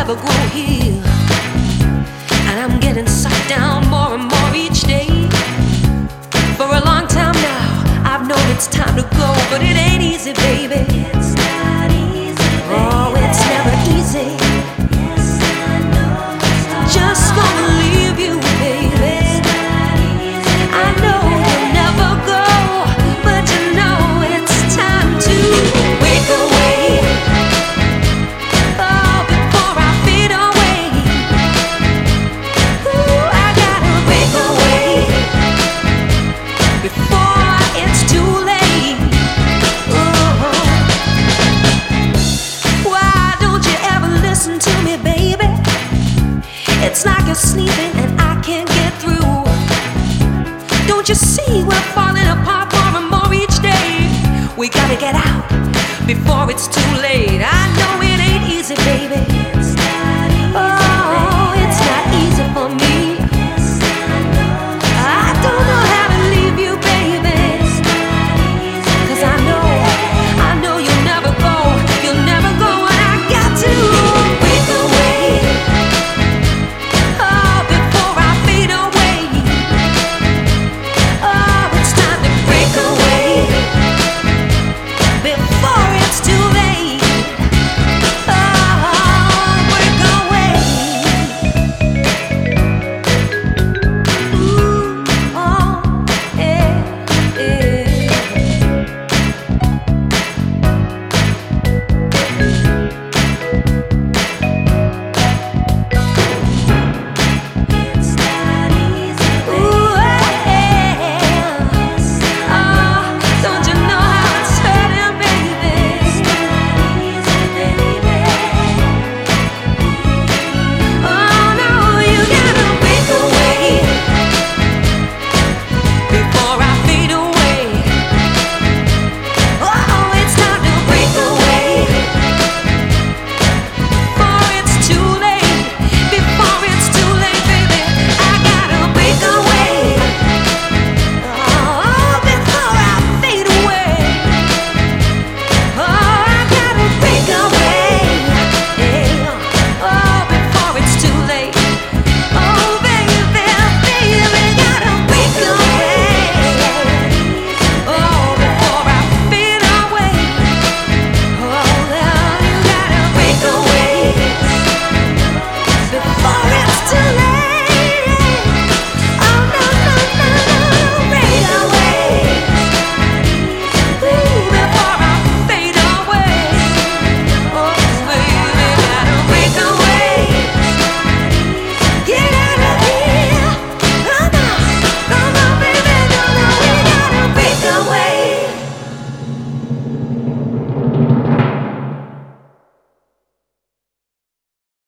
never grow here, and I'm getting sucked down more and more each day. For a long time now, I've known it's time to go, but it ain't easy, baby. It's not easy, baby. Oh, it's never easy. Yes, I know it's hard. Just gonna leave you, baby. It's not easy, I know you'll never go, but you know it's time to wake away. Oh, before I fade away. Ooh, I gotta wake away before it's too late. Oh, why don't you ever listen to me, baby? It's like you're sleeping and I can't get through. Don't you see we're falling apart more and more each day? We gotta get out before it's too late. I know